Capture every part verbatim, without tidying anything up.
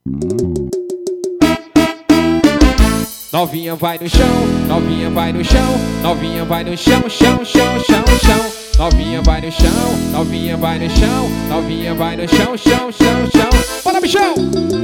Novinha vai no chão, novinha vai no chão, novinha vai no chão, chão, chão, chão, chão. Novinha vai no chão, novinha vai no chão, novinha vai no chão, chão, chão, chão. Bora, bichão!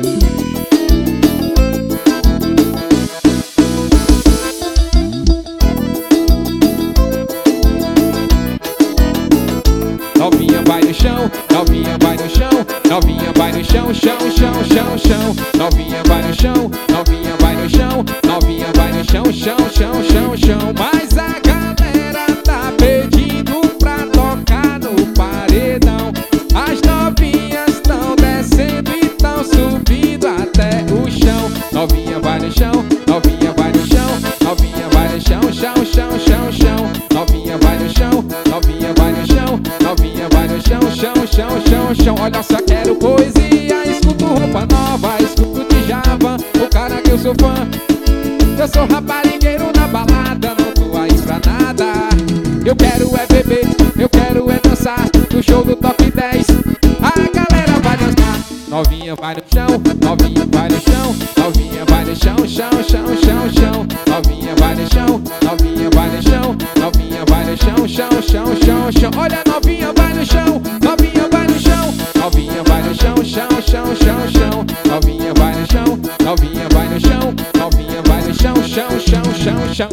Novinha vai no chão, novinha vai no chão, novinha vai no chão, chão, chão, chão, chão. Novinha vai no chão, novinha vai no chão, novinha vai no chão, chão, chão, chão, chão. Mas a galera tá pedindo pra tocar no paredão. As novinhas tão descendo e tão subindo até o chão. Novinha vai no chão, novinha vai no chão, novinha vai no chão, chão, chão, chão, chão. Novinha vai no chão, novinha vai no chão, novinha vai no chão, chão, chão, chão, chão. Olha só, quero poesia, escuto roupa nova, escuto Djavan, o cara que eu sou fã. Eu sou raparigueiro na balada, não tô aí pra nada. Eu quero é beber, eu quero é dançar no show do Top dez. A galera vai dançar. Novinha vai no chão, novinha vai no chão, novinha vai no chão, chão, chão, chão, chão. Novinha vai no chão, novinha vai no chão, novinha vai no chão, chão, chão, chão, chão. Olha, novinha vai no chão, novinha vai no chão, novinha vai no chão, chão, chão, chão, chão. Novinha vai no chão, novinha vai no chão, novinha vai no chão, chão, chão, chão, chão.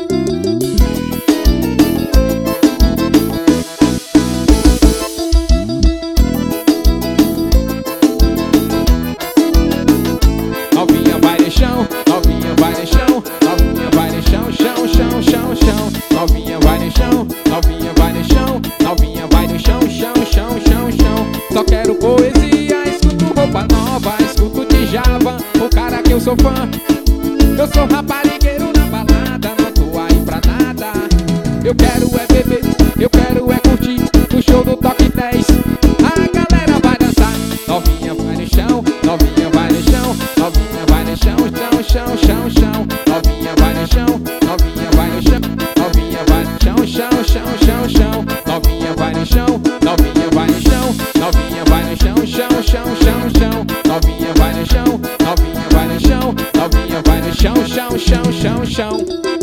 Novinha vai no chão, novinha vai no chão, novinha vai no chão, chão, chão, chão, chão. Novinha vai no chão, novinha vai no chão, novinha vai no chão, chão, chão, chão, chão. Só quero poesia, escuto roupa nova, escuto Djavan, o cara que eu sou fã. Eu sou raparigueiro na balada, não tô aí pra nada. Eu quero é beber, eu quero é curtir o show do Top dez. A galera vai dançar. Novinha vai no chão, novinha vai no chão, novinha vai no chão, chão, chão, chão, chão. Novinha vai no chão, novinha vai no chão, novinha vai no chão, chão, chão, chão, chão. Novinha vai no chão, novinha vai no chão, novinha vai no chão, chão, chão, chão, chão. Novinha vai no chão, novinha vai no chão, novinha vai no chão, chão, chão, chão, chão.